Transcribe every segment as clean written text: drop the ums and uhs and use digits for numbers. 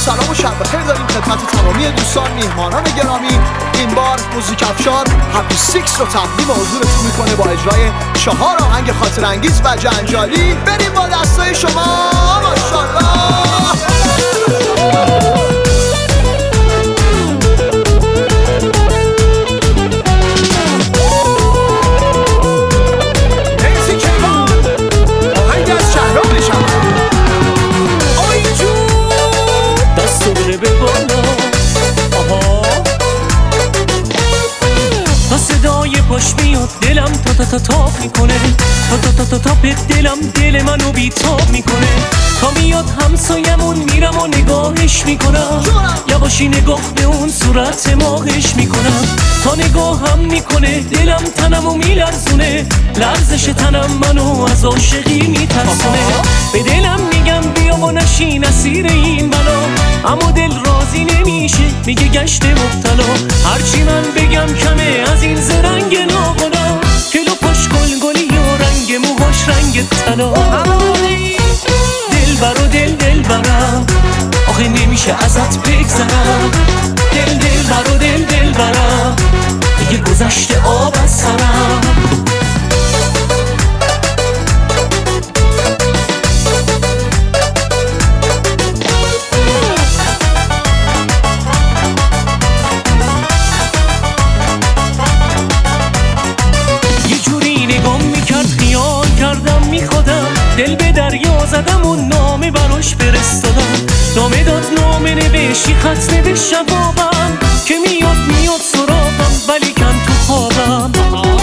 سلام و شب بخیر داریم خدمت تمامی دوستان میهمانان گرامی. این بار موزیک افشار هپی سیکس رو تقدیم حضورتون میکنه با اجرای 4 آهنگ خاطر انگیز و جنجالی. بریم با دستای شما. ماشاءالله. پاش میاد دلم تا تاپ میکنه، تا تاپ دلم دل منو بیتاب میکنه. تا میاد همسایمون میرم و نگاهش میکنم، یواشی نگاه به اون صورت ماهش میکنم. تا نگاهم میکنه دلم تنمو میلرزونه، لرزش تنم منو از عاشقی میترسونه. به دلم میگم بیا و نشین اسیر این بلا، اما دل راضی نمیشه میگه گشت مبتلا. هرچی من بگم کمه از این زرنگ ناقلا، کلو پاش گلگلی و رنگ موهاش رنگ طلا. دل برا دل برم آخه نمیشه ازت بگذرم. دل برا دل برم دیگه گذشته آب از سرم. دل به دریا زدم و نامه براش فرستادم. نامه داد نامه نوشی خط نوشت جوابم، که میاد سراغم ولی کم تو خوابم.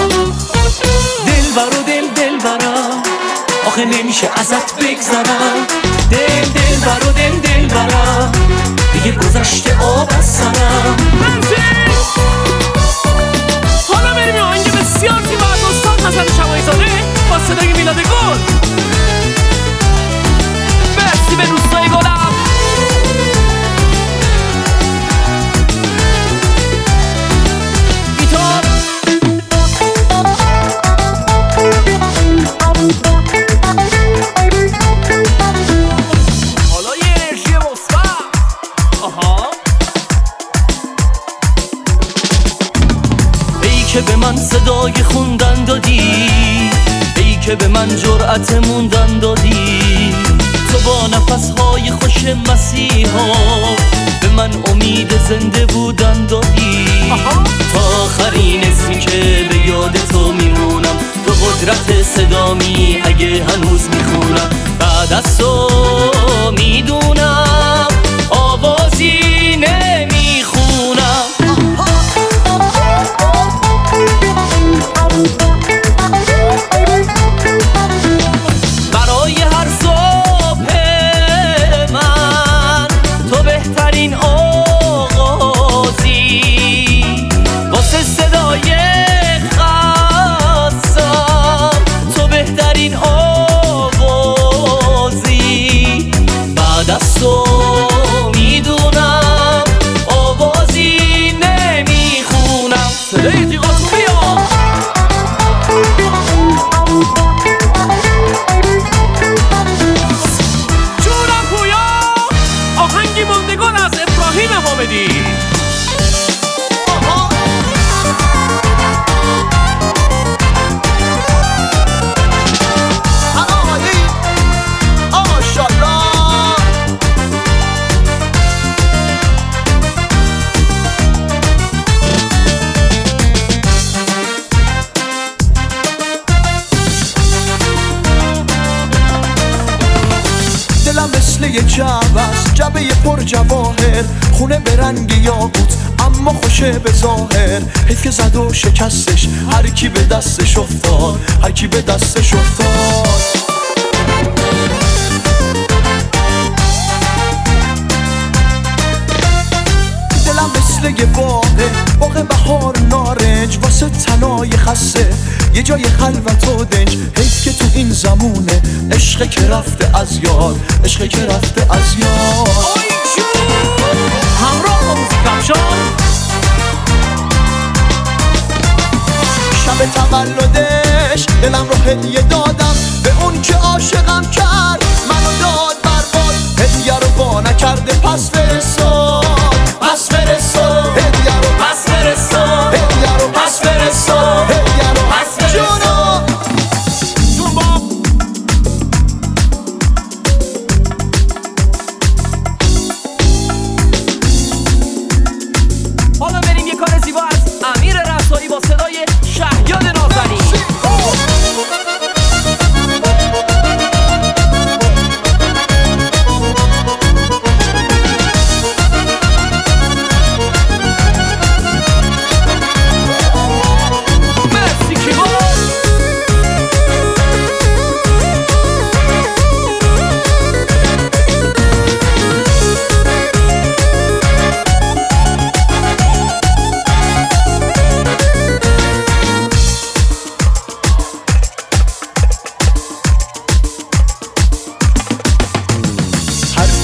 دل برم آخه نمیشه ازت بگذرم. دل برم دیگه گذشته آب از سرم. حالا بریم یه آهنگ بسیار زیبا از استاد حسن شماعی زاده با صدای میلاد گل. برسی به روستای گلم. گیتار حالا یه انرژی مثبت. ای که به من صدای خوندن دادی، ای که به من جرأت موندن دادی. تو با نفسهای خوش مسیحا به من امید زنده بودن دادی. تا آخرین اسمی که به یاد تو میمونم، تو قدرت صدامی اگه هنوز میخونم. بعد از تو میدونم آوازی نمیخونم. برای هر صبح من تو بهترین آغازی، واسه صدای خستم تو بهترین آوازی. بعد از تو میدونم آوازی نمیخونم. صدای تیغاتو بیا. دلم مثل یه جعبه پر جواهر، خونه به رنگ یاقوت اما خوشه به ظاهر. حیف که زد و شکستش هر کی به دستش افتاد، هر کی به دستش افتاد. دلم مثل یه باغ بهار نارنج، واسه تنای خسته یه جای خلوت و دنج. حیف که تو این زمونه عشق که رفته از یاد، عشق که رفته از یاد. همراه با موزیک افشار شب تولدش دلم رو هدیه دادم به اون که عاشقم کرد، منو داد برباد. هدیه رو با نکرده پس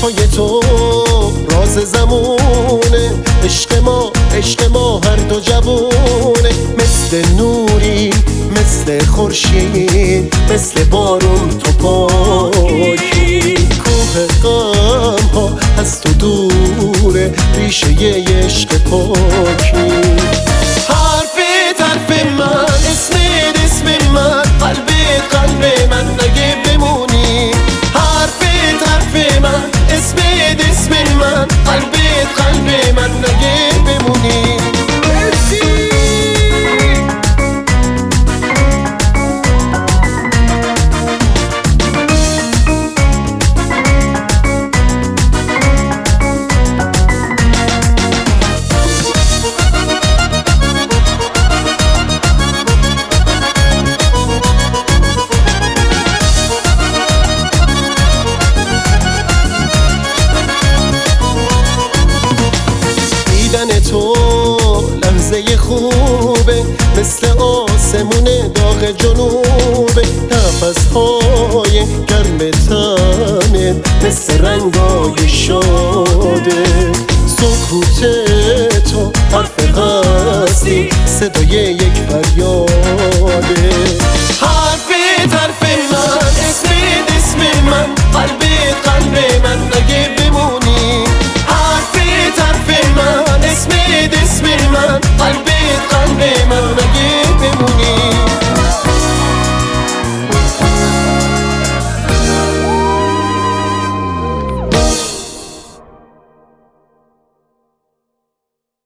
حرفای تو راز زمونه، عشق ما هر دو جوونه. مثل نوری مثل خورشید، مثل بارون تو پاکی. کوه غم ها از تو دوره، ریشه ی عشق پاکی. حرف من، اسم من، قلب من نگه بمونی. حرف من، اسم من، قلب من نگه بمونی. تو لحظه خوبه، مثل آسمون داغ جنوبه. نفس‌های گرم تنت مثل رنگای شاده. سکوت تو حرف هستی، صدای یک فریاد.